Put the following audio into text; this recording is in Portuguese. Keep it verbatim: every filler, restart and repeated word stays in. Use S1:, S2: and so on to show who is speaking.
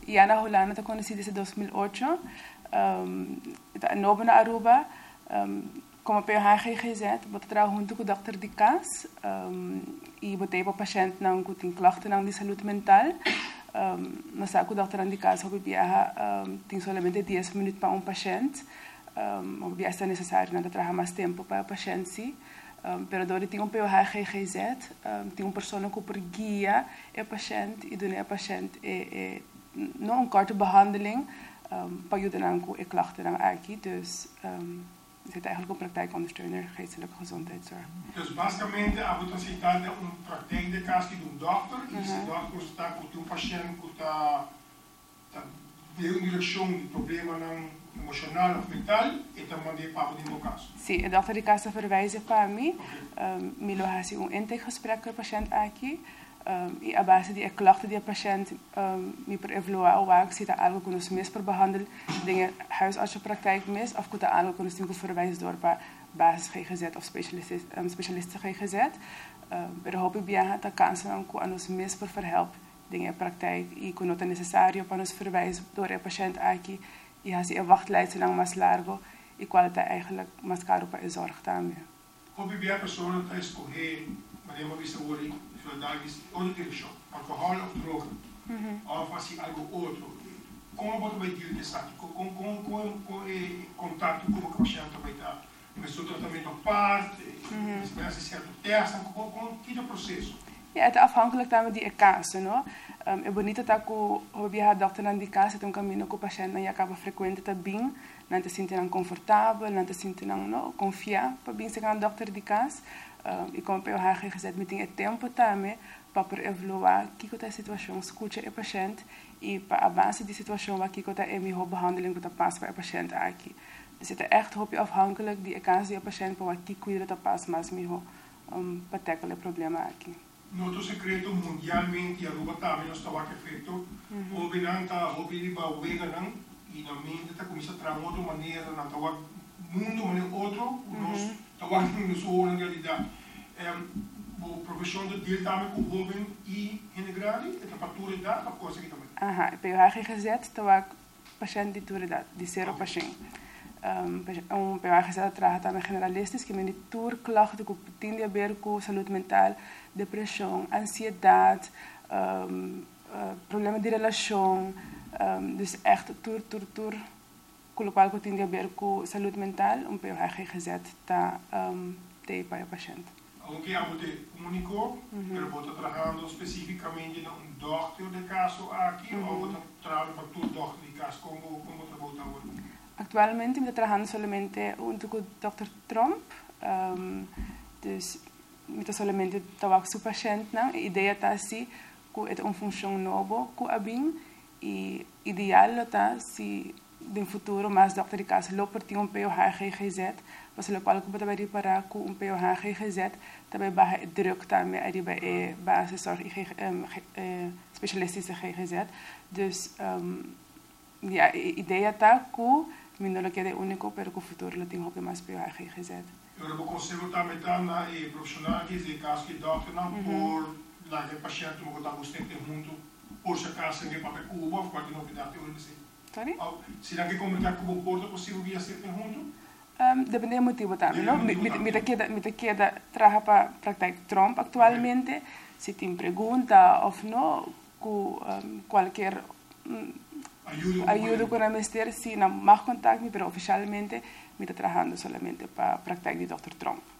S1: E Ana Holanda te conheci desde dois mil e oito. Um, Novo na Aruba. Um, como P H G G Z, eu trabalho junto com o doutor Dicas um, e botei para o paciente não que tem clachten de saúde mental. Um, mas sabe que o doutor Dicas hobby viaja um, tem somente dez minutos para um paciente. Um, hobby é necessário não trabalhar mais tempo para o paciente sim. Um, pero dori tem um P H G G Z, um, tem uma pessoa que por guia o paciente e donar o paciente é, é não um korte behandeling um, para ajudar com a klachten aqui, dus um, zit eigenlijk een praktijkondersteuner geestelijke gezondheidszorg.
S2: Dus basicamente a possibilità di un praktijk de caso di un dokter, e se o dokter sta com um paciente que está tá deu direção de problema não emocional ou mental e também para o meu caso.
S1: Sim, o dokter de casa verwijzen para mim, me lo hace um intakegesprek com o paciente aqui. Um, e a base die klachten die de patiënt um, me per evaluar of waar zit algo que nos mis per behandel dingen huisartsenpraktijk mis of que algo que nos tem que verwijzen door para basis G G Z of specialist um, specialisten G G Z. Um, pero hoop ik bien dat kansen aan que nos mis per verhelp dingen praktijk e que não é necessário para nos verwijzen door de patiënt aqui e assim a wachtlijst lang mais largo e qual é eigenlijk mais caro para a zorg também.
S2: Hoop ik bien a pessoa está escolher, mas eu vou ver se hoje solidarisch outra direção, alcohol ou droga, uhum. ou fazer algo outro. Como você vai dizer isso? Com com com com contato com o paciente vai estar, começou o tratamento à parte, espécie certo teste, com com que é o processo?
S1: Ja, het is afhankelijk van die caso, no. Um, é bonito tá com o via dokter na die caso, tem um caminho com o paciente na acaba frequente tá bem, não te sentindo confortável, não te sentindo no confiar para bem ser um dokter de caso. Um, e como eu já gezet, me tem tempo também para evaluar que é a situação, escuta o paciente e para a base da situação aqui que é a melhor behandeling que passa para o paciente aqui. Dus het is echt afhankelijk die caso do paciente para que cuida da paz mais melhor um, para tackle o problema aqui.
S2: Noto secreto mundialmente a Aruba também não estava feito. Houve não tá, houve de bauega não e na mente tá começa a trazer outra maneira, não tá mundo maneira outro, nós tá vendo nos olhos na realidade. O professor de deel também com o jovem e integrado, a temperatura da a coisa aqui também.
S1: Aha, P H G G Z tá paciente de turidade, de zero paciente. Um P H G Z trabalha também generalistas que me tour klachten que têm a ver com saúde mental, depressão, ansiedade, um, uh, problema de relação, um, dus echt tour, tour, tour, com o qual que tem a ver com saúde mental, um P H G G Z está um, para o paciente.
S2: Aunque a você comunicou, pero você está trabalhando especificamente em um dokter de caso aqui ou você trabalha para todo dokter de caso, como como você volta agora?
S1: Atualmente estou trabalhando somente junto com o doutor Trump, um, dus estou somente trabalhando com o paciente, não? A ideia está assim, que é uma função nova com a B I M e ideal está se no futuro mais doctor de caso loper tem um P H G G Z, mas o qual que pode reparar com um P H G G Z também vai druk também aí bij basiszorg specialistische G G Z, dus um, ja, a ideia está que não lo quede único, pero que o futuro lo tenho mais P H G G Z.
S2: Eu vou conseguir também estar na profissional que de caso que doctor não por lá que paciente não está bastante junto por se caso que para Cuba ou qualquer novidade eu disse.
S1: Sorry?
S2: Será que comunicar com o porto possível via ser junto?
S1: Um, depende do motivo também, não? Me te queda me te queda trabalhar para praktijk Trump atualmente, se tem pergunta ou não, com um, qualquer um, ajuda com a ministério, sim, não mais contato, mas oficialmente me está trabalhando somente para praktijk de doutor Trump.